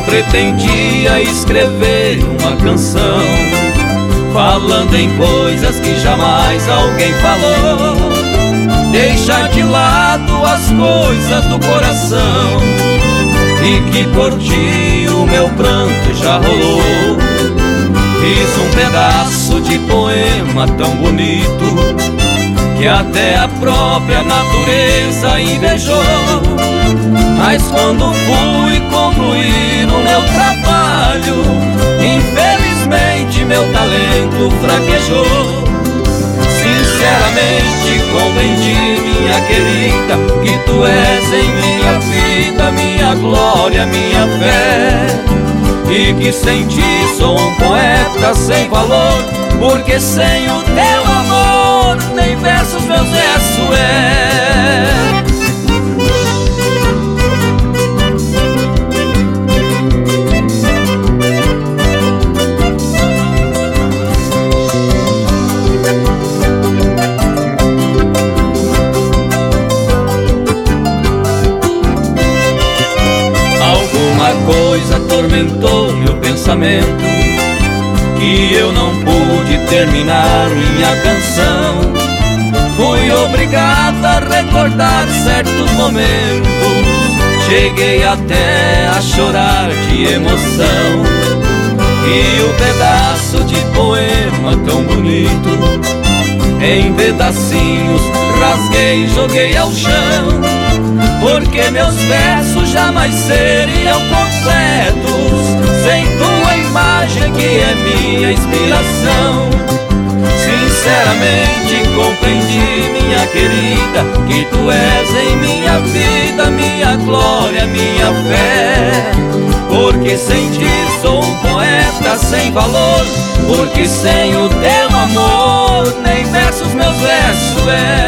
pretendia escrever uma canção falando em coisas que jamais alguém falou. Deixar de lado as coisas do coração e que por ti o meu pranto já rolou. Fiz um pedaço de poema tão bonito que até a própria natureza invejou. Mas quando fui concluir o meu trabalho, infelizmente meu talento fraquejou. Sinceramente compreendi, minha querida, que tu és em minha vida, minha glória, minha fé, e que sem ti sou um poeta sem valor, porque sem o teu amor nem versos meus versos é. Coisa atormentou meu pensamento, que eu não pude terminar minha canção. Fui obrigado a recordar certos momentos, cheguei até a chorar de emoção. E o pedaço de poema tão bonito, em pedacinhos rasguei e joguei ao chão, porque meus versos jamais seriam completos sem tua imagem, que é minha inspiração. Sinceramente compreendi, minha querida, que tu és em minha vida, minha glória, minha fé, porque sem ti sou um poeta sem valor, porque sem o teu amor nem versos meus versos é.